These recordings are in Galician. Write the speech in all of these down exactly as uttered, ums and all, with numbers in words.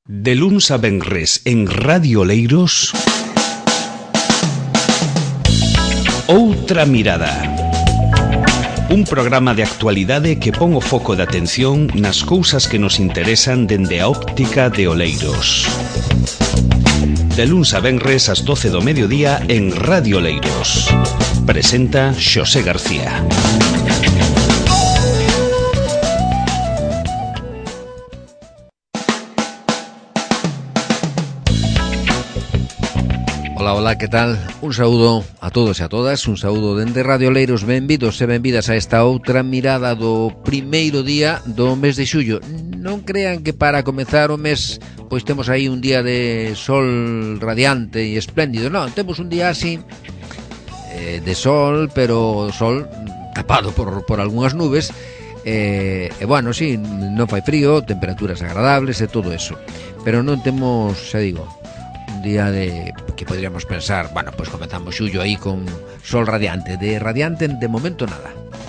De luns a venres en Radio Oleiros, Outra Mirada. Un programa de actualidade que pon o foco de atención nas cousas que nos interesan dende a óptica de Oleiros. De luns a venres ás doce do mediodía en Radio Oleiros. Presenta Xosé García. Ola, ola, que tal? Un saúdo a todos e a todas, un saúdo dende Radio Oleiros, benvidos e benvidas a esta outra mirada do primeiro día do mes de xullo. Non crean que para comezar o mes pois temos aí un día de sol radiante e espléndido, non, temos un día así eh, de sol, pero sol tapado por, por algunhas nubes e, e bueno, sí, non fai frío, temperaturas agradables e todo eso, pero non temos, xa digo, día de que podríamos pensar, bueno, pues comenzamos xullo aí con sol radiante. De radiante de momento nada.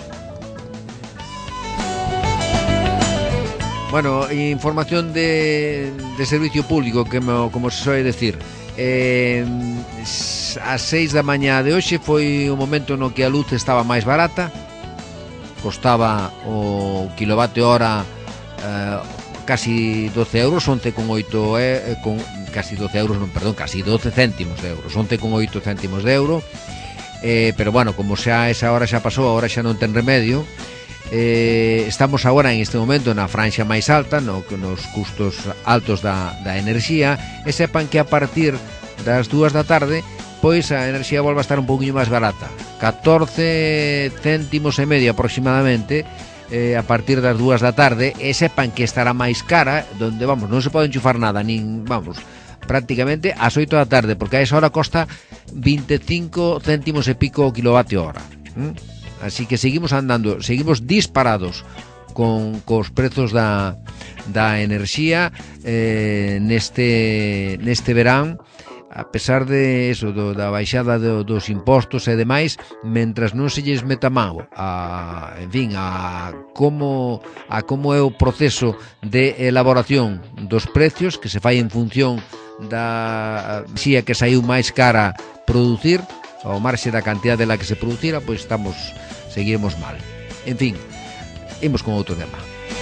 Bueno, información de, de servicio público, que mo, como se soe decir, eh, ás seis da mañá de hoxe foi o momento no que a luz estaba máis barata, costaba o kilovatio hora eh, casi doce euros, once con oito eh, con casi doce euros, non, perdón, casi doce céntimos de euros, once con oito céntimos de euro, eh, pero bueno, como xa esa hora xa pasou, agora xa non ten remedio. Eh, estamos agora en este momento na franxa máis alta, no, nos custos altos da, da enerxía, e sepan que a partir das dúas da tarde pois a enerxía volve a estar un pouquinho máis barata, catorce céntimos e medio aproximadamente, eh, a partir das dúas da tarde, e sepan que estará máis cara, donde, vamos, non se pode enchufar nada, nin, vamos, prácticamente ás oito da tarde, porque a esa hora costa vinte e cinco céntimos e pico o kilovatio hora. ¿Mm? Así que seguimos andando, seguimos disparados con cos prezos da, da enerxía eh, neste, neste verán, a pesar de eso, do, da baixada do, dos impostos e demais, mentras non se lles meta mão a, en fin, a como, a como é o proceso de elaboración dos precios, que se fai en función da xía que saiu máis cara producir, ao marxe da cantidade dela que se producira, pois estamos, seguiremos mal. En fin, imos con outro tema.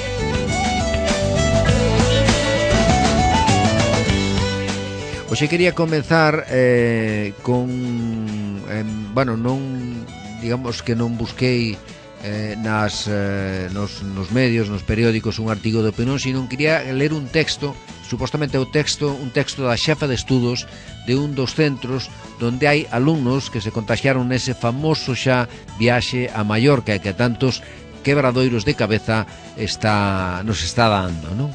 Hoxe quería comenzar eh, con eh, bueno, non, digamos que non busquei eh, nas, eh, nos, nos medios, nos periódicos un artigo de opinión, sino quería ler un texto, supostamente o texto, un texto da xefa de estudos de un dos centros donde hai alumnos que se contagiaron nese famoso xa viaxe a Mallorca e que tantos quebradoiros de cabeza está, nos está dando, non?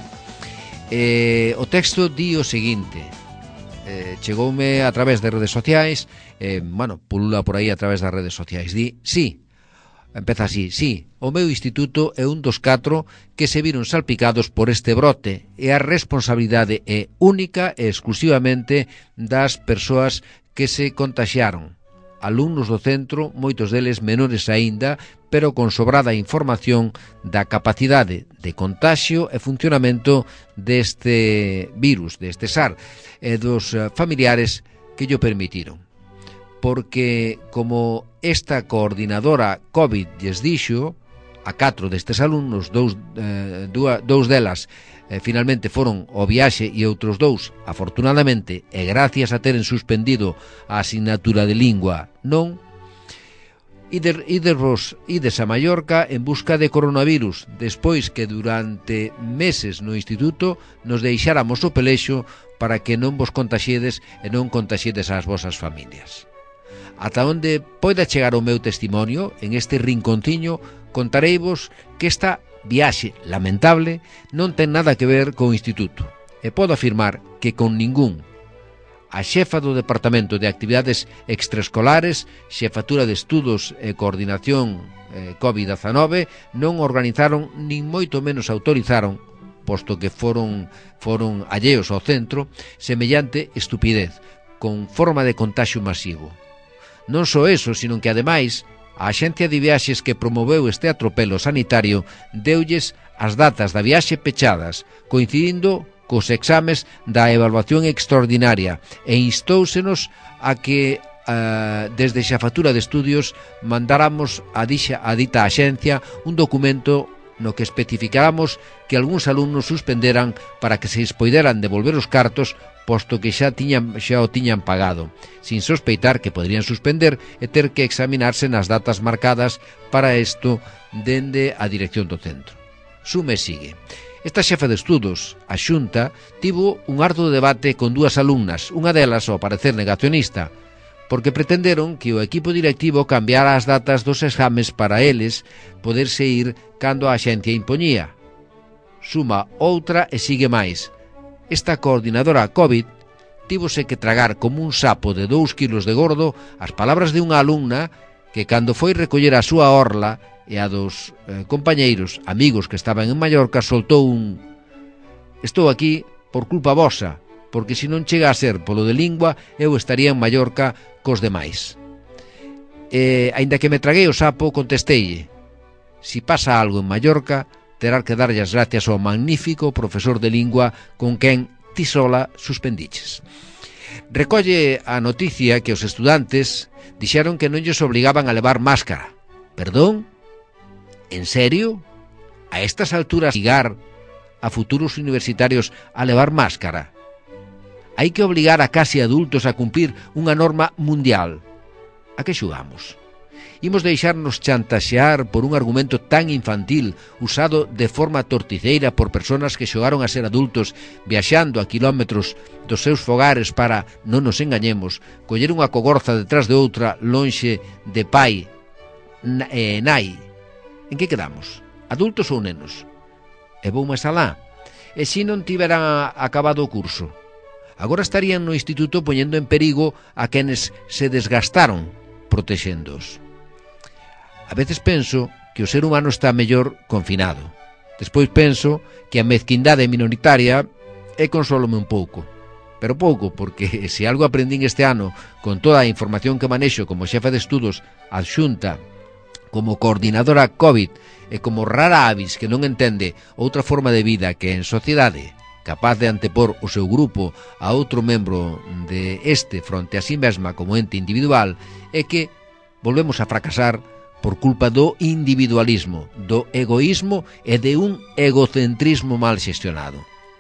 Eh, o texto di o seguinte: Eh, chegoume a través de redes sociais, eh, bueno, pulula por aí a través das redes sociais. Di, sí, empeza así, sí, o meu instituto é un dos catro que se viron salpicados por este brote e a responsabilidade é única e exclusivamente das persoas que se contaxiaron. Alumnos do centro, moitos deles menores aínda, pero con sobrada información da capacidade de contaxio e funcionamento deste virus, deste SARS, e dos familiares que llo permitiron. Porque, como esta coordinadora COVID lles dixo, a catro destes alumnos, dous, eh, dúa, dous delas eh, finalmente foron ao viaxe e outros dous, afortunadamente, e gracias a teren suspendido a asignatura de lingua, non. Ides, ides, ides a Mallorca en busca de coronavirus, despois que durante meses no instituto nos deixáramos o pelexo para que non vos contaxedes e non contaxedes ás vosas familias. Ata onde poida chegar o meu testimonio, en este rinconciño, contareivos que esta viaxe lamentable non ten nada que ver co instituto, e podo afirmar que con ningún. A xefa do Departamento de Actividades Extraescolares, Xefatura de Estudos e Coordinación eh, COVID diecinueve non organizaron nin moito menos autorizaron, posto que foron, foron alleos ao centro, semellante estupidez, con forma de contagio masivo. Non só eso, sino que ademais a axencia de viaxes que promoveu este atropelo sanitario deulles as datas da viaxe pechadas, coincidindo cos exames da evaluación extraordinaria e instóusenos a que Uh, desde a Xefatura de Estudios mandáramos a, dixa, a dita axencia un documento no que especificáramos que algúns alumnos suspenderan para que se lles poideran devolver os cartos, posto que xa, tiñan, xa o tiñan pagado, sin sospeitar que poderían suspender e ter que examinarse nas datas marcadas para isto dende a dirección do centro. Sume sigue. Esta xefa de estudos, a Xunta, tivo un arduo debate con dúas alumnas, unha delas, ao parecer negacionista, porque pretenderon que o equipo directivo cambiara as datas dos exames para eles poderse ir cando a axencia impoñía. Suma outra e sigue máis. Esta coordinadora COVID tívose que tragar como un sapo de dous quilos de gordo as palabras de unha alumna que cando foi recoller a súa orla e a dos eh, compañeiros, amigos que estaban en Mallorca, soltou un: estou aquí por culpa vosa, porque se non chega a ser polo de lingua, eu estaría en Mallorca cos demais. E, aínda que me traguei o sapo, contesteille: si pasa algo en Mallorca, terá que darlle as gracias ao magnífico profesor de lingua con quen ti sola suspendiches. Recolle a noticia que os estudantes dixeron que non lles obligaban a levar máscara. Perdón? En serio? A estas alturas obligar a futuros universitarios a levar máscara? Hai que obligar a casi adultos a cumprir unha norma mundial. A que xugamos? Imos deixarnos chantaxear por un argumento tan infantil, usado de forma torticeira por persoas que xogaron a ser adultos viaxando a kilómetros dos seus fogares para, non nos engañemos, coller unha cogorza detrás de outra lonxe de pai e nai. En que quedamos? Adultos ou nenos? E vou máis alá. E se non tiveran acabado o curso? Agora estarían no instituto poñendo en perigo a quenes se desgastaron protexéndoos. A veces penso que o ser humano está mellor confinado. Despois penso que a mezquindade minoritaria é consólome un pouco. Pero pouco, porque se algo aprendín este ano con toda a información que manexo como xefe de estudos adxunta, como coordinadora COVID e como rara avis que non entende outra forma de vida que en sociedade, capaz de antepor o seu grupo a outro membro de este fronte a sí mesma como ente individual, é que volvemos a fracasar por culpa do individualismo, do egoísmo e de un egocentrismo mal xestionado.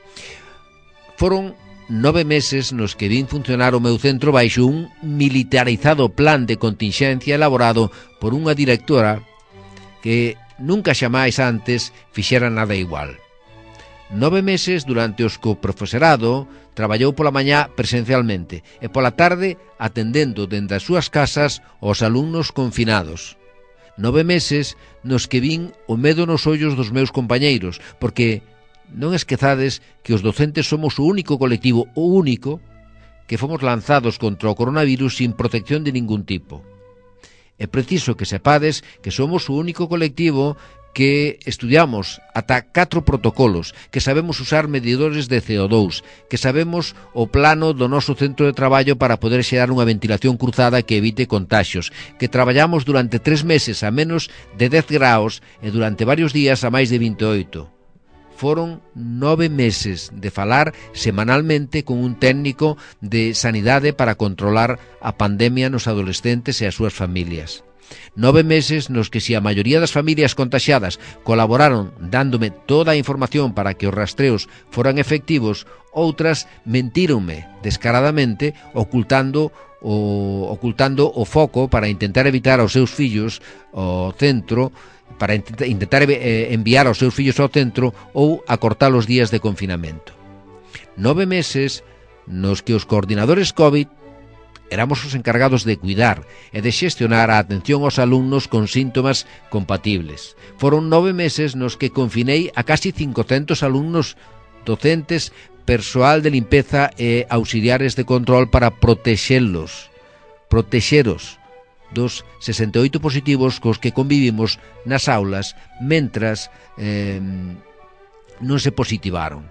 Foron nove meses nos que vin funcionar o meu centro baixo un militarizado plan de continxencia elaborado por unha directora que nunca xamais antes fixera nada igual. Nove meses durante os que o profesorado traballou pola mañá presencialmente e pola tarde atendendo dende as súas casas aos alumnos confinados. Nove meses nos que vin o medo nos ollos dos meus compañeiros, porque non esquezades que os docentes somos o único colectivo, o único, que fomos lanzados contra o coronavirus sin protección de ningún tipo. É preciso que sepades que somos o único colectivo que estudiamos ata catro protocolos, que sabemos usar medidores de C O dous, que sabemos o plano do noso centro de traballo para poder xerar unha ventilación cruzada que evite contaxios, que traballamos durante tres meses a menos de dez graus e durante varios días a máis de vinte e oito. Foron nove meses de falar semanalmente con un técnico de sanidade para controlar a pandemia nos adolescentes e as súas familias. Nove meses nos que si a maioría das familias contaxiadas colaboraron dándome toda a información para que os rastreos foran efectivos, outras mentíronme descaradamente ocultando o, ocultando o foco para intentar evitar aos seus fillos ao centro, para intentar enviar aos seus fillos ao centro ou acortar os días de confinamento. Nove meses nos que os coordinadores COVID éramos os encargados de cuidar e de xestionar a atención aos alumnos con síntomas compatibles. Foron nove meses nos que confinei a casi cincocentos alumnos, docentes, persoal de limpeza e auxiliares de control para protexelos, protexeros dos sesenta e oito positivos cos que convivimos nas aulas mentras eh, non se positivaron.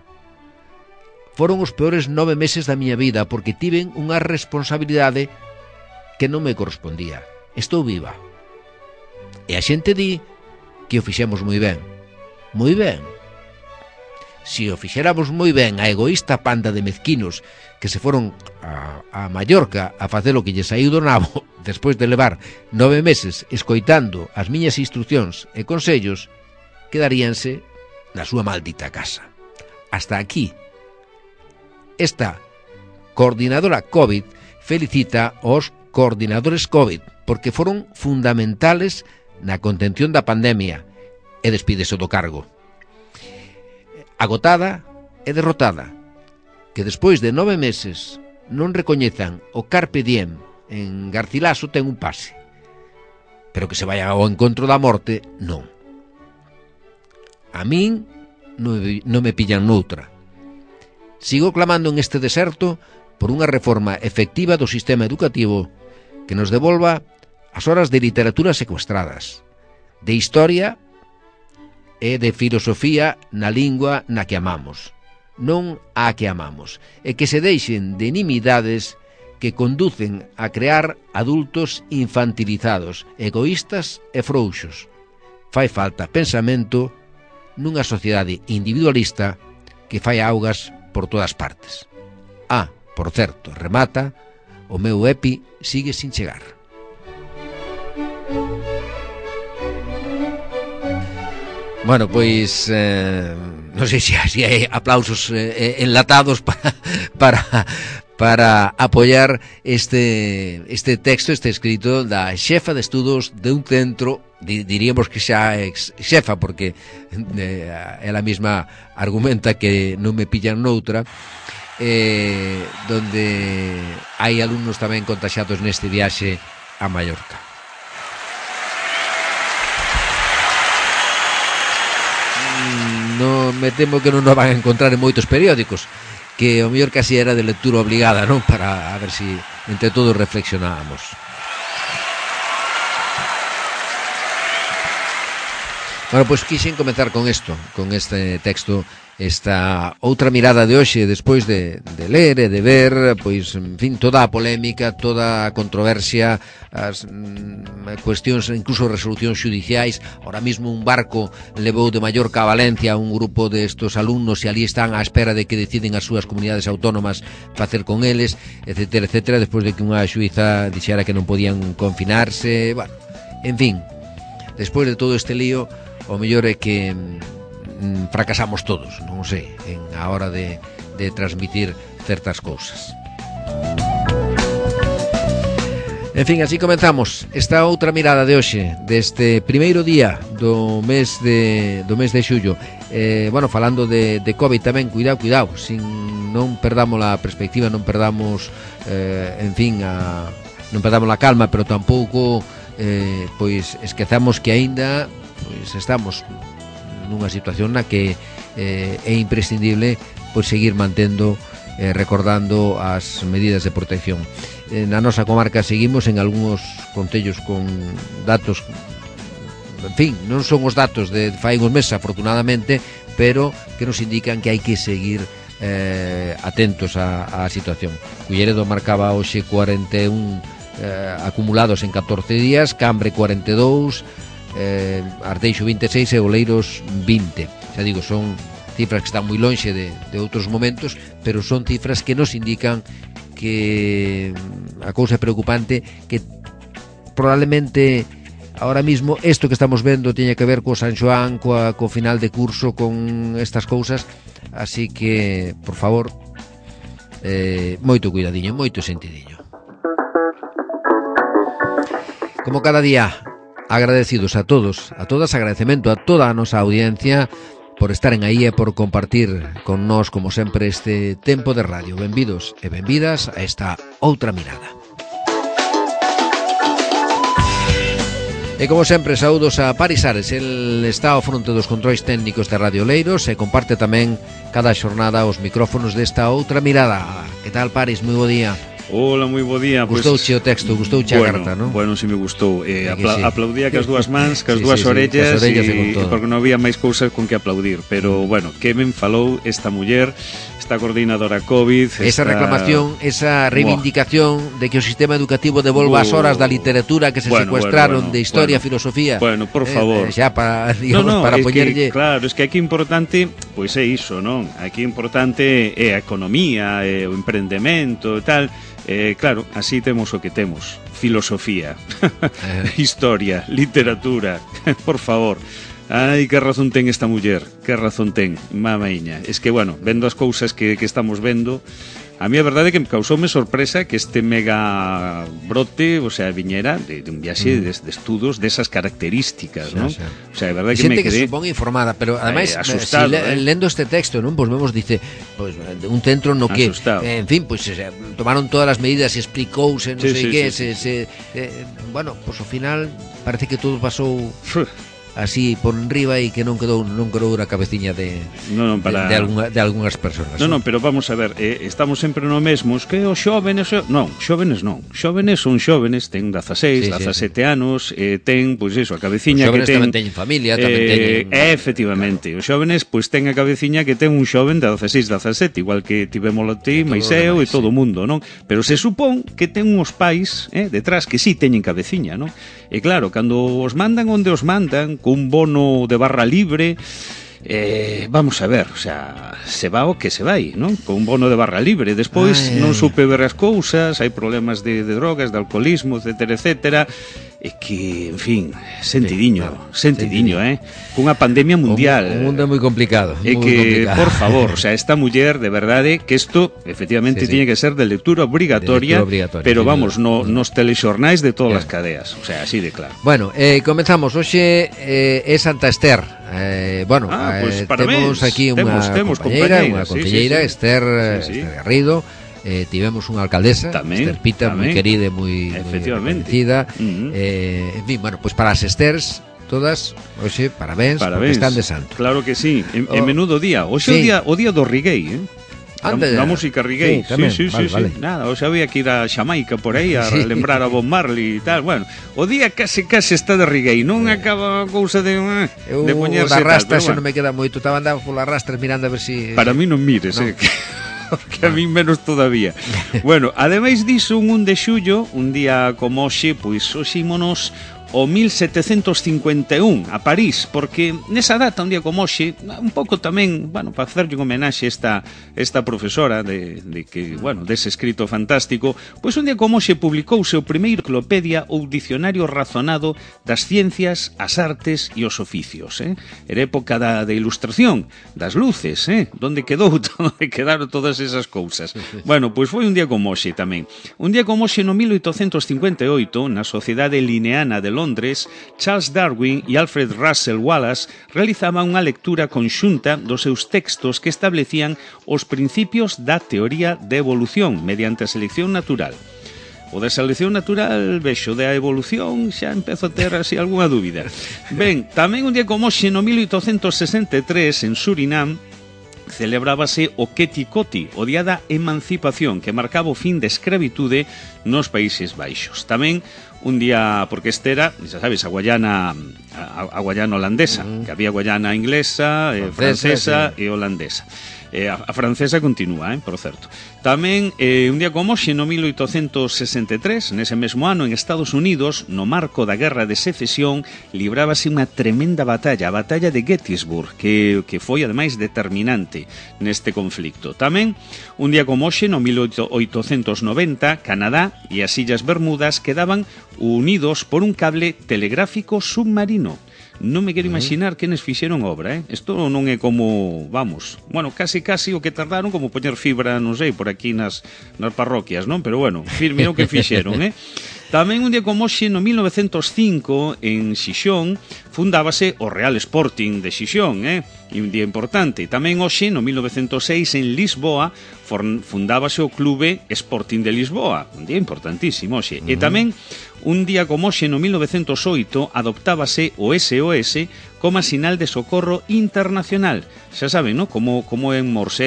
Foron os peores nove meses da miña vida porque tiven unha responsabilidade que non me correspondía. Estou viva. E a xente di que o fixemos moi ben. Moi ben. si o fixéramos moi ben a egoísta panda de mezquinos que se foron a, a Mallorca a facer o que lle saiu do nabo despois de levar nove meses escoitando as miñas instruccións e consellos, quedaríanse na súa maldita casa. Hasta aquí. Esta coordinadora COVID felicita aos coordinadores COVID porque foron fundamentales na contención da pandemia e despídese do cargo. Agotada e derrotada, que despois de nove meses non recoñezan o Carpe Diem en Garcilaso ten un pase, pero que se vaya ao encontro da morte, non. A min non me, non me pillan noutra. Sigo clamando en este deserto por unha reforma efectiva do sistema educativo que nos devolva as horas de literatura secuestradas, de historia e de filosofía na lingua na que amamos, non a que amamos, e que se deixen de inimidades que conducen a crear adultos infantilizados, egoístas e frouxos. Fai falta pensamento nunha sociedade individualista que fai augas por todas partes. Ah, por certo, remata, o meu epi sigue sin chegar. Bueno, pois eh, non sei se hai aplausos eh, enlatados para para para apoiar este este texto, este escrito da xefa de estudos de un centro, diríamos que xa ex xefa, porque eh, ela mesma argumenta que non me pillan noutra, eh, donde hai alumnos tamén contaxiados neste viaxe a Mallorca. No, me temo que non nos van a encontrar en moitos periódicos, que o mellor casi era de lectura obligada, non? Para a ver si entre todos reflexionábamos. Bueno, pois quixen comenzar con isto, con este texto, esta outra mirada de hoxe, despois de, de ler e de ver, pois, en fin, toda a polémica, toda a controversia, as mm, cuestións, incluso resolucións judiciais. Ahora mismo un barco levou de Mallorca a Valencia a un grupo de estos alumnos e ali están á espera de que deciden as súas comunidades autónomas facer con eles, etcétera, etcétera, despois de que unha xuíza dixera que non podían confinarse. Bueno, en fin, despois de todo este lío, o mellor é que mm, fracasamos todos, non sei, en a hora de, de transmitir certas cousas. En fin, así comenzamos esta outra mirada de hoxe, deste primeiro día do mes de, do mes de xullo. Eh, bueno, falando de, de COVID tamén, cuidado, cuidado, sin, non perdamos a perspectiva, non perdamos, eh, en fin, a, non perdamos a calma, pero tampouco, eh, pois, esquezamos que aínda pois estamos nunha situación na que eh, é imprescindible pois seguir mantendo eh, recordando as medidas de protección. Eh, na nosa comarca seguimos en algúns concellos con datos, en fin, non son os datos de fai uns meses afortunadamente, pero que nos indican que hai que seguir eh, atentos á, á situación. Culleredo marcaba hoxe cuarenta e un eh, acumulados en catorce días, Cambre cuarenta e dous, eh, Arteixo vinte e seis e Oleiros vinte. Xa digo, son cifras que están moi lonxe de, de outros momentos, pero son cifras que nos indican que a cousa é preocupante, que probablemente ahora mismo isto que estamos vendo teña que ver co San Xoán, coa, co final de curso, con estas cousas, así que, por favor, eh, moito cuidadiño, moito sentidiño. Como cada día, agradecidos a todos, a todas, agradecemento a toda a nosa audiencia por estaren aí e por compartir con nós, como sempre, este tempo de radio. Benvidos e benvidas a esta outra mirada. E como sempre, saúdos a Paris Ares. El está ao fronte dos controis técnicos de Radio Oleiros e comparte tamén cada xornada os micrófonos desta outra mirada. Que tal, Paris? Moi bo día. Hola, moi bo día. Gustouche pues, o texto, gustouche bueno, a carta, non? Bueno, si me gustou. Eh, apla sí. Aplaudía cas dúas mans, cas sí, dúas sí, orellas, sí, orellas e, e porque non había máis cousas con que aplaudir. Pero, bueno, que ben falou esta muller, esta coordinadora COVID. Esa esta... reclamación, esa reivindicación Buah. de que o sistema educativo devolva as horas da literatura que se bueno, secuestraron bueno, bueno, de historia, bueno. filosofía. Bueno, por favor. Eh, xa para, digamos, no, no, para es poñerlle... que, claro, es que aquí importante, pois é iso, non? Aquí importante é a economía, é o emprendemento e tal. Eh, claro, así temos o que temos. Filosofía, historia, literatura, por favor. Ai, que razón ten esta muller, que razón ten, mamaiña. Es que, bueno, vendo as cousas que, que estamos vendo, a mí a verdade é que me causoume sorpresa que este mega brote, o sea, viñera de, de un viaxe mm. de, de estudos desas características, ¿no? Xa, xa. O sea, a verdade que me quedé... que supón informada, pero ademais, eh, asustado, si, eh. lendo este texto, non, pois vemos, dice, pois, un centro no que, asustado. en fin, pois, se, tomaron todas as medidas e explicouse, non sí, sei sí, que, sí, se, sí. se, eh, bueno, pois ao final parece que todo pasou... así por enriba e que non quedou non quedou a cabeciña de no, no, para... de, de, alguna, de algunhas persoas. Non, non, pero vamos a ver, eh, estamos sempre no mesmo, es que os xóvenes, xo... non, xóvenes non. Xóvenes son xóvenes, ten dezaseis, dezasete sí, sí. anos, eh, ten, pois iso, a cabeciña que ten. Os xóvenes tamén teñen familia, tamén eh, teñen eh, efectivamente, os xóvenes pois ten a cabeciña que ten un xoven de dezaseis, dezasete, igual que tivemos ti, Maiseo e todo o mundo, non? Pero se supón que ten uns pais, eh, detrás que sí teñen cabeciña, non? E claro, cando os mandan onde os mandan, cun bono de barra libre, eh, vamos a ver, o sea, se va o que se vai, non? Con un bono de barra libre. Despois ai, non supe ver as cousas, hai problemas de, de drogas, de alcoholismo, etcétera, etcétera. E que, en fin, sentidiño, sí, claro, sentidiño, eh? Cunha pandemia mundial. O mundo é moi complicado. E que, complicado. Por favor, o sea, esta muller, de verdade, que isto, efectivamente, sí, sí. tiñe que ser de lectura obligatoria, de lectura obligatoria pero vamos, no, nos telexornais de todas as cadeas, o sea, así de claro. Bueno, eh, comenzamos, hoxe eh, é Santa Ester. Eh, bueno, ah, pues, eh, temos aquí unha compañeira, unha concelleira, sí, sí, sí. Ester, sí, sí. Ester Garrido. Eh, tivemos unha alcaldesa, tamén, Ester Pita, moi querida e moi conhecida. Uh-huh. eh, en fin, bueno, pois pues para as Esters todas, hoxe, parabéns, parabéns, porque están de santo. Claro que sí, en, oh. en menudo día. Hoxe sí. o día o día do reggae, eh? Ande, la, la música reggae. Sí, sí, sí, vale, sí, vale. sí. Nada, hoxe había que ir a Xamaica por aí a sí. lembrar a Bob Marley e tal. Bueno, o día case case está de reggae, non eh. acaba a cousa de eh, Eu, de poñerse tal, rastra, bueno. Non me queda moito, estaba andando polas rastras mirando a ver si Para mí non mires, no. eh. Que a mí menos todavía. Bueno, ademais diso, un de xullo, un día como hoxe, pois hoxe ímonos o mil setecentos cincuenta e un a París, porque nesa data, un día como hoxe, un pouco tamén, bueno, para facerlle un homenaxe esta esta profesora de, de que, bueno, dese escrito fantástico, pois un día como hoxe publicouse o primeiro enciclopedia ou dicionario razonado das ciencias, as artes e os oficios, eh? Era época da de ilustración, das luces, eh? Donde quedou, onde quedaron todas esas cousas. Bueno, pois foi un día como hoxe tamén. Un día como hoxe no mil oitocentos cincuenta e oito, na Sociedade Lineana de Londres, Londres, Charles Darwin e Alfred Russel Wallace realizaban unha lectura conxunta dos seus textos que establecían os principios da teoría de evolución mediante a selección natural. O da selección natural, vexo, da evolución, xa empezo a ter así algunha dúbida. Ben, tamén un día como hoxe, no mil oitocentos sesenta e tres, en Surinam, celebrábase o Ketikoti, o Día da Emancipación, que marcaba o fin da escravitude nos Países Baixos. Tamén un día, porque este era, xa sabes, a Guayana a, a Guayana holandesa, uh-huh. que había Guayana inglesa, eh, francesa sí. e holandesa. Eh, a, a francesa continúa, eh, por certo. Tamén, eh, un día como hoxe, no mil oitocentos sesenta e tres, nese mesmo ano, en Estados Unidos, no marco da Guerra de Secesión, librábase unha tremenda batalla, a batalla de Gettysburg, que, que foi, ademais, determinante neste conflicto. Tamén, un día como hoxe, no mil oitocentos noventa, Canadá e as Illas Bermudas quedaban unidos por un cable telegráfico submarino. Non me quero imaginar quenes fixeron obra, eh? Isto non é como, vamos, bueno, casi casi o que tardaron como poñer fibra, non sei, por aquí nas, nas parroquias, non? Pero bueno, mira o que fixeron, eh? Tamén un día como hoxe, no mil novecentos cinco, en Xixón, fundábase o Real Sporting de Xixón, eh? E un día importante. Tamén hoxe, no mil novecentos seis, en Lisboa, fundábase o Clube Sporting de Lisboa. Un día importantísimo hoxe. Uh-huh. E tamén, un día como hoxe, no mil novecentos oito, adoptábase o S O S como sinal de socorro internacional. Xa saben, ¿no? Como, como en Morse,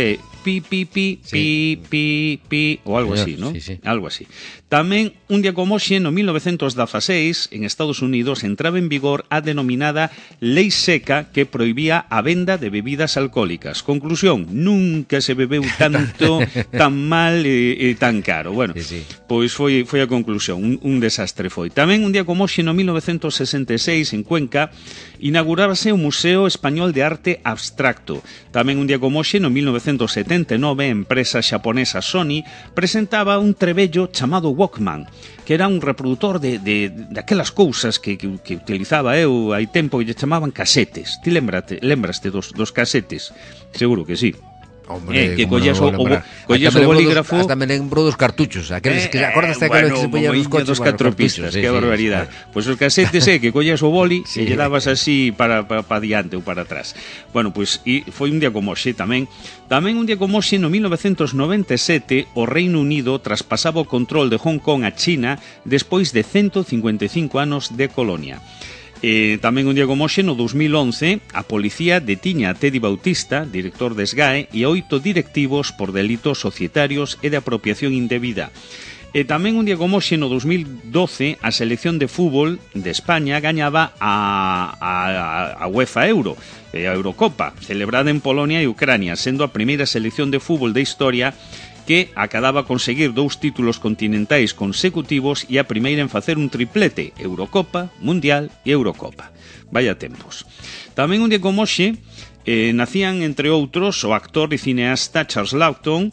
pi, pi, pi, Sí. pi, pi, pi, ou algo Señor, así, ¿no? sí, sí. Algo así. Tamén, un día como hoxe, no mil novecientos dieciséis, en Estados Unidos, entraba en vigor a denominada Lei Seca que prohibía a venda de bebidas alcohólicas. Conclusión, nunca se bebeu tanto, tan mal e, e tan caro. Bueno, Sí, sí. pois foi, foi a conclusión, un, un desastre foi. Tamén, un día como hoxe, no mil novecientos sesenta e seis, en Cuenca, inaugurárase o Museo Español de Arte Abstracto. Tamén, un día como hoxe, no mil novecientos setenta e nove, a empresa xaponesa Sony presentaba un trebello chamado Walkman, que era un reproductor de, de, de aquelas cousas que, que, que utilizaba eu hai tempo que lle chamaban casetes. Ti lembrate, lembraste dos, dos casetes? Seguro que sí. Hombre, Eh, que como collías non o, vou o, lembrar. collías Hasta o me lembro dos- bolígrafo. Hasta me lembro dos cartuchos, aqueles que Eh, acordas de bueno, aqueles que se poñían nos moiña coches, dos bueno, catropistas, cartuchos, sí, que sí, barbaridade. sí. Pois os casetes é que collías o boli Sí. e lle dabas así para, para, para diante ou para atrás. Bueno, pois e foi un día como hoxe tamén. Tamén un día como hoxe, no mil novecientos noventa e sete, o Reino Unido traspasaba o control de Hong Kong a China despois de ciento cincuenta e cinco anos de colonia. Eh, tamén un día como hoxe, no dos mil once, a policía detiña a Teddy Bautista, director de S G A E, e oito directivos por delitos societarios e de apropiación indebida. E tamén un día como hoxe, no dos mil doce, a selección de fútbol de España gañaba a, a, a UEFA Euro, a Eurocopa, celebrada en Polonia e Ucrania, sendo a primeira selección de fútbol da historia que acababa a conseguir dous títulos continentais consecutivos e a primeira en facer un triplete, Eurocopa, Mundial e Eurocopa. Vaya tempos. Tamén un día como hoxe, eh, nacían, entre outros, o actor e cineasta Charles Laughton,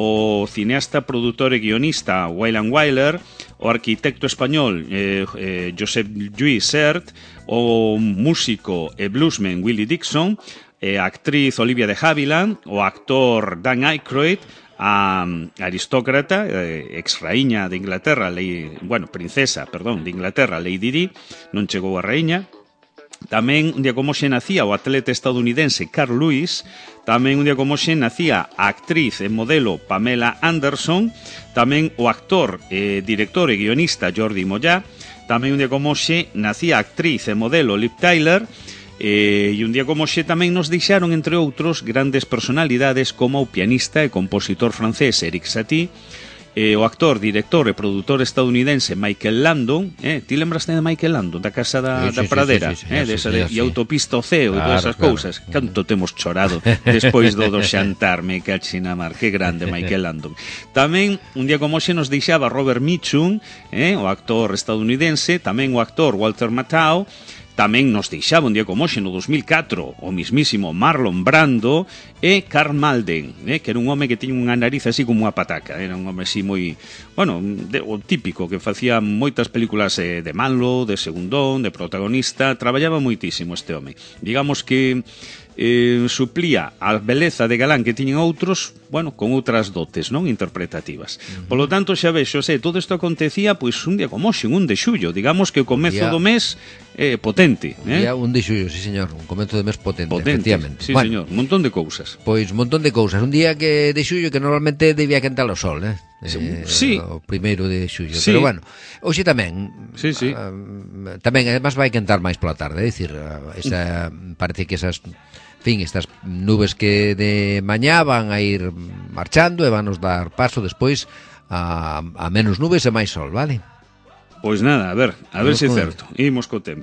o cineasta, produtor e guionista Wayland Wyler, o arquitecto español eh, eh, Josep Lluís Sert, o músico e bluesman Willie Dixon, eh, a actriz Olivia de Havilland, o actor Dan Aykroyd, a aristócrata, eh, ex raíña de Inglaterra, lei, bueno, princesa, perdón, de Inglaterra, Lady Di, non chegou a raíña. Tamén un día como hoxe nacía o atleta estadounidense Carl Lewis. Tamén un día como hoxe nacía a actriz e modelo Pamela Anderson. Tamén o actor, eh, director e guionista Jordi Mollà. Tamén un día como hoxe nacía a actriz e modelo Liv Tyler. Eh, e un día como hoxe tamén nos deixaron, entre outros, grandes personalidades como o pianista e compositor francés Eric Satie, eh, o actor, director e produtor estadounidense Michael Landon. Eh, ti lembraste de Michael Landon, da Casa da, Sí, sí, da sí, Pradera, sí, sí, sí, eh, sí, desa sí, de, sí. e Autopista Oceo e Claro, todas esas claro. cousas. Canto temos chorado despois do, do xantar, me cachina mar, que grande Michael Landon. Tamén un día como hoxe nos deixaba Robert Mitchum, eh, o actor estadounidense, tamén o actor Walter Matthau. Tamén nos deixaba un día como hoxe, no dos mil catro, o mismísimo Marlon Brando e Karl Malden, eh, que era un home que tiña unha nariz así como unha pataca. Era un home así moi, bueno, de, o típico, que facía moitas películas eh, de malo, de segundón, de protagonista. Traballaba moitísimo este home. Digamos que eh, suplía a beleza de galán que tiñen outros, bueno, con outras dotes, non, interpretativas. Uh-huh. Polo tanto, xa vexo, sei, todo isto acontecía pois un día como hoxe, un de xullo, digamos que o comezo Día... do mes eh, potente, eh? Día un de xullo, sí, señor, un comezo de mes potente, Potente, efectivamente. sí, bueno, señor, un montón de cousas. Pois un montón de cousas, un día que de xullo que normalmente debía quentar o sol, eh? Eh, Sí. O primeiro de xullo, Sí. pero bueno, hoxe tamén. Sí, sí. Uh, tamén además vai quentar máis pola tarde, é dicir, uh, esa, parece que esas fin, estas nubes que de mañá van a ir marchando e van nos dar paso despois a, a menos nubes e máis sol, vale? Pois nada, a ver, a ver Vamos se é con certo. Imos co tempo.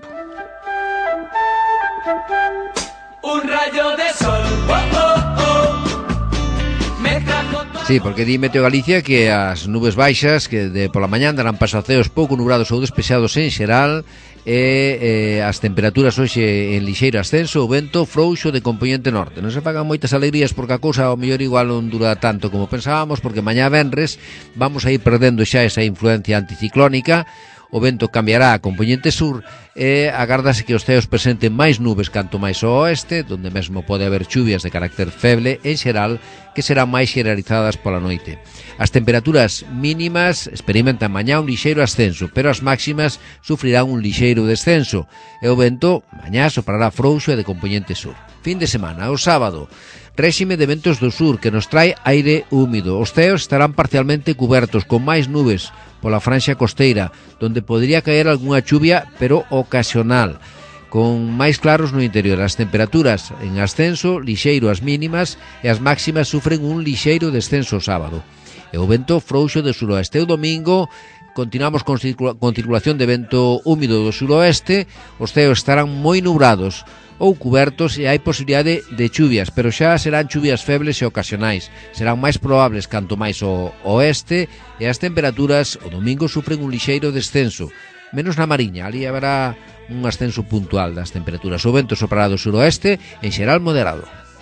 Un rayo de sol, oh, oh, oh, me trajo tu... Sí, porque di Meteo Galicia que as nubes baixas que de pola mañá darán paso a ceos pouco nubrados ou despexados en xeral e eh, as temperaturas hoxe en lixeiro ascenso, o vento frouxo de compoñente norte. Non se fagan moitas alegrías porque a cousa ao mellor igual non dura tanto como pensábamos, porque mañá venres vamos a ir perdendo xa esa influencia anticiclónica. O vento cambiará a compoñente sur e agardase que os ceos presenten máis nubes canto máis ao oeste, donde mesmo pode haber chuvias de carácter feble en xeral que serán máis xeralizadas pola noite. As temperaturas mínimas experimentan mañá un lixeiro ascenso, pero as máximas sufrirán un lixeiro descenso e o vento mañá soprará frouxo e de compoñente sur. Fin de semana, o sábado, réxime de ventos do sur que nos trae aire húmido. Os ceos estarán parcialmente cubertos con máis nubes pola franxa costeira, donde podría caer algunha chuvia, pero ocasional. con máis claros no interior. As temperaturas en ascenso, lixeiro as mínimas, e as máximas sufren un lixeiro descenso o sábado. E o vento frouxo de suroeste. O domingo continuamos con, circula con circulación de vento húmido do suroeste, os ceos estarán moi nubrados ou cubertos e hai posibilidade de chuvias, pero xa serán chuvias febles e ocasionais. Serán máis probables canto máis ao oeste, e as temperaturas o domingo sufren un lixeiro descenso, menos na Mariña, ali haberá un ascenso puntual das temperaturas. O vento soprará do suroeste, en xeral moderado.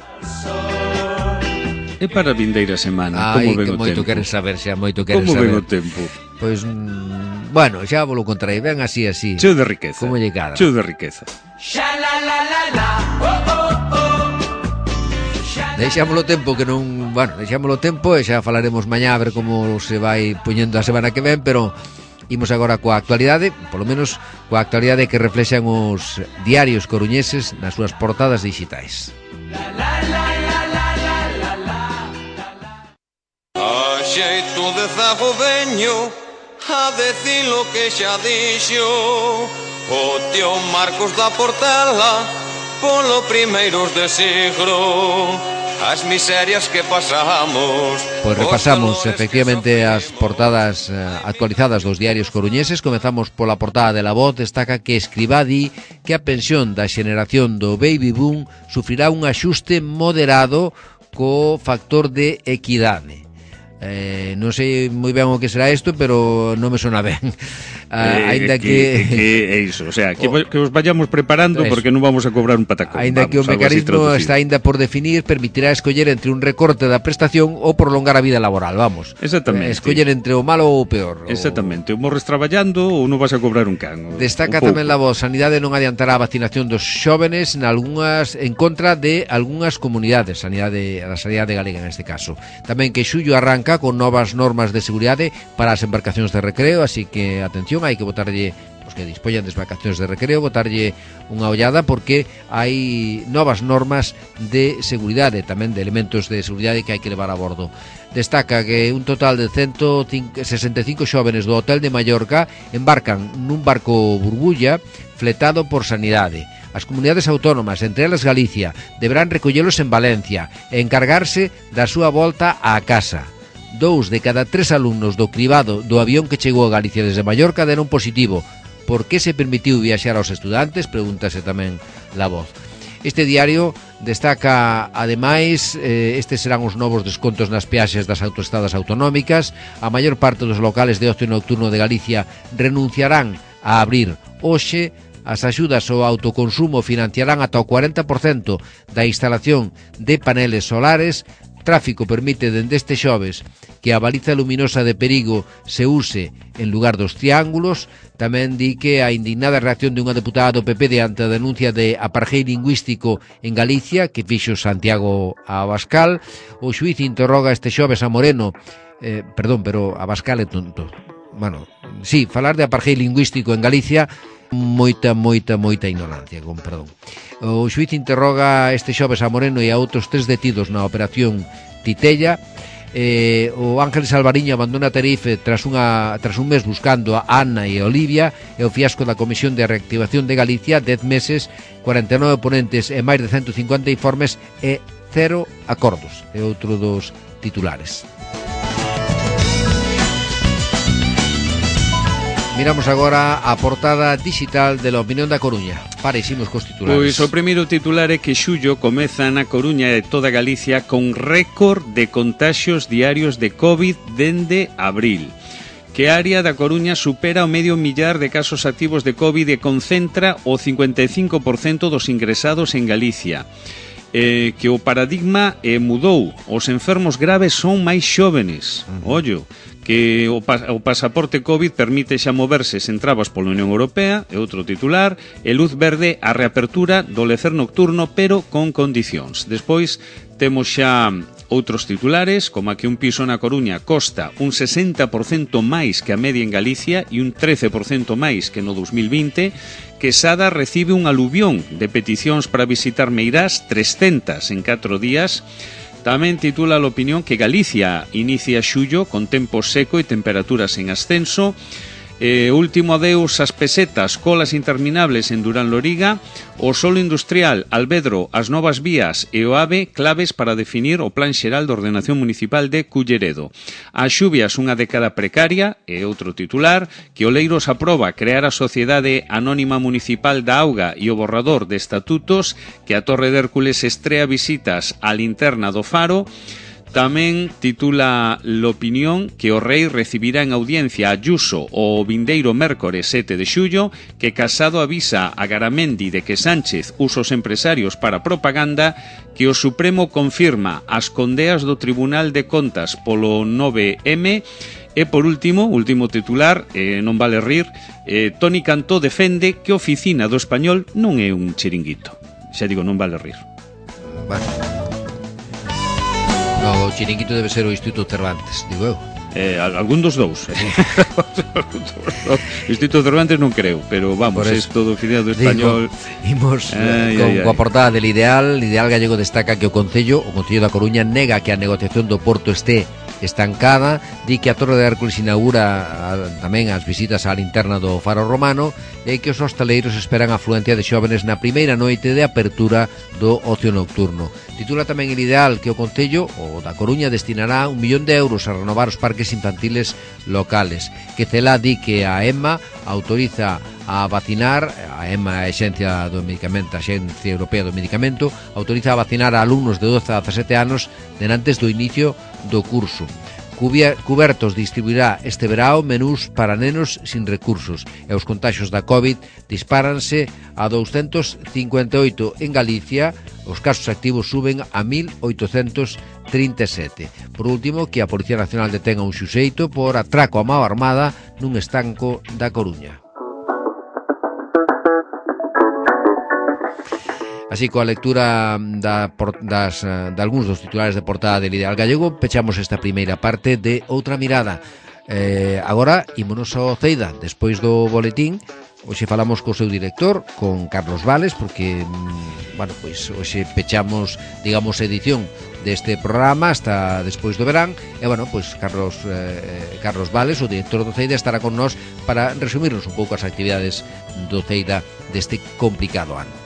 E para a vindeira semana, Ai, como ven que o moito tempo? queres saber, xa moito queres Como saber. ven o tempo? Pois, mm, bueno, xa vos lo contarei, ven así, así. Cheo de riqueza. Como lle cada. Cheo de riqueza. Deixámolo tempo que non, bueno, deixámolo tempo e xa falaremos mañá a ver como se vai poñendo a semana que ven, pero imos agora coa actualidade, polo menos coa actualidade que reflexan os diarios coruñeses nas súas portadas digitais. A xeito de zago veño a decir lo que xa dixo o tío Marcos da Portela polo primeiros de siglo. As miserias que pasamos. Pois repasamos efectivamente as portadas eh, actualizadas dos diarios coruñeses. Comezamos pola portada de La Voz. Destaca que Escribá di que a pensión da xeneración do baby boom sufrirá un axuste moderado co factor de equidade. Eh, non sei moi ben o que será isto, pero non me sona ben. Ah, eh, ainda que, que, que é iso, o sea, que, o, que os vayamos preparando eso. Porque non vamos a cobrar un patacón. Ainda vamos, que o mecanismo está ainda ainda por definir, permitirá escoller entre un recorte da prestación ou prolongar a vida laboral, vamos. Exactamente. Eh, escoller entre o malo ou o peor. Exactamente, o morres traballando ou non vas a cobrar un can. Destaca un tamén La Voz, Sanidade non adiantará a vacinación dos xóvenes en algunhas en contra de algunhas comunidades, Sanidade, a Sanidade galega neste caso. Tamén que xullo arranca con novas normas de seguridade para as embarcacións de recreo, así que atención, hai que botarlle os que dispoñan das vacacións de recreo, botarlle unha ollada porque hai novas normas de seguridade, tamén de elementos de seguridade que hai que levar a bordo. Destaca que un total de ciento sesenta e cinco xóvenes do Hotel de Mallorca embarcan nun barco burbulla fletado por Sanidade. As comunidades autónomas, entre elas Galicia, deberán recollelos en Valencia e encargarse da súa volta á casa. Dous de cada tres alumnos do cribado do avión que chegou a Galicia desde Mallorca deron positivo. Por que se permitiu viaxar aos estudantes? Pregúntase tamén La Voz. Este diario destaca, ademais, eh, estes serán os novos descontos nas peaxes das autoestradas autonómicas. A maior parte dos locales de ocio nocturno de Galicia renunciarán a abrir hoxe. As axudas ao autoconsumo financiarán ata o cuarenta por cento da instalación de paneles solares. Tráfico permite dende este xoves que a baliza luminosa de perigo se use en lugar dos triángulos. Tamén di que a indignada reacción de unha deputada do P P diante a denuncia de apartheid lingüístico en Galicia que fixo Santiago Abascal. O xuíz interroga este xoves a Moreno, eh, perdón, pero Abascal é tonto. Bueno, sí, falar de apartheid lingüístico en Galicia, moita, moita, moita ignorancia, con perdón. O xuíz interroga este xoves a Moreno e a outros tres detidos na operación Titella. Eh, o Ángeles Alvariño abandona Tenerife tras, unha, tras un mes buscando a Ana e a Olivia, e o fiasco da Comisión de Reactivación de Galicia, dez meses, cuarenta e nove ponentes e máis de ciento cincuenta informes e cero acordos. É outro dos titulares. Miramos agora a portada digital de La Opinión da Coruña. Pareiximos cos titulares. Pois o primeiro titular é que xullo comeza na Coruña e toda Galicia con récord de contaxios diarios de COVID dende abril. Que a área da Coruña supera o medio millar de casos activos de COVID e concentra o cincuenta e cinco por cento dos ingresados en Galicia. Eh, que o paradigma eh, mudou. Os enfermos graves son máis xóvenes. Uh-huh. Ollo, que o, pas, o pasaporte COVID permite xa moverse sen trabas pola Unión Europea, é outro titular, e luz verde a reapertura do lecer nocturno, pero con condicións. Despois temos xa outros titulares, como a que un piso na Coruña costa un sesenta por cento máis que a media en Galicia e un trece por cento máis que no dos mil vinte, que Sada recibe un aluvión de peticións para visitar Meirás, trescentas en catro días. Tamén titula a opinión que Galicia inicia xullo con tempo seco e temperaturas en ascenso. eh, último adeus ás pesetas, colas interminables en Durán Loriga, o solo industrial, Albedro, as novas vías e o AVE claves para definir o Plan Xeral de Ordenación Municipal de Culleredo. As xuvias, unha década precaria, e outro titular, que Oleiros aproba crear a Sociedade Anónima Municipal da Auga e o borrador de estatutos, que a Torre de Hércules estrea visitas á linterna do Faro. Tamén titula l'opinión que o rei recibirá en audiencia a Ayuso o vindeiro mércores sete de xullo, que Casado avisa a Garamendi de que Sánchez usa os empresarios para propaganda, que o Supremo confirma as condeas do Tribunal de Contas polo nove eme, e por último, último titular, eh, non vale rir, eh, Toni Cantó defende que a Oficina do Español non é un chiringuito. Xa digo, non vale rir. Bueno. No, o chiringuito debe ser o Instituto Cervantes, digo eu. Eh, algún dos dous. O Instituto Cervantes non creo, pero vamos, é todo Oficina do Español. Imos ay, con ay, coa ay. portada del Ideal. O Ideal Gallego destaca que o Concello, o Concello da Coruña, nega que a negociación do Porto este estancada, di que a Torre de Hércules inaugura a, tamén as visitas á linterna do Faro Romano, e que os hostaleiros esperan a afluencia de xóvenes na primeira noite de apertura do ocio nocturno. Titula tamén el Ideal que o Concello, o da Coruña, destinará un millón de euros a renovar os parques infantiles locales. Que Celá di que a EMA autoriza a vacinar, a EMA, a Axencia do Medicamento, a Axencia Europea do Medicamento, autoriza a vacinar a alumnos de doce a dezasete anos denantes do inicio do curso. Cubertos distribuirá este verao menús para nenos sin recursos, e os contaxios da COVID dispáranse a douscentos cincuenta e oito en Galicia, os casos activos suben a mil oitocentos trinta e sete. Por último, que a Policía Nacional detenga un xuxeito por atraco a mao armada nun estanco da Coruña. Así, coa lectura da, das, de algúns dos titulares de portada del Ideal Gallego, pechamos esta primeira parte de Outra Mirada. Eh, agora, ímonos ao Ceida, despois do boletín. Hoxe falamos co seu director, con Carlos Vales, porque, bueno, pois hoxe pechamos, digamos, edición deste programa hasta despois do verán. E, bueno, pois Carlos eh, Carlos Vales, o director do Ceida, estará con nós para resumirnos un pouco as actividades do Ceida deste complicado ano.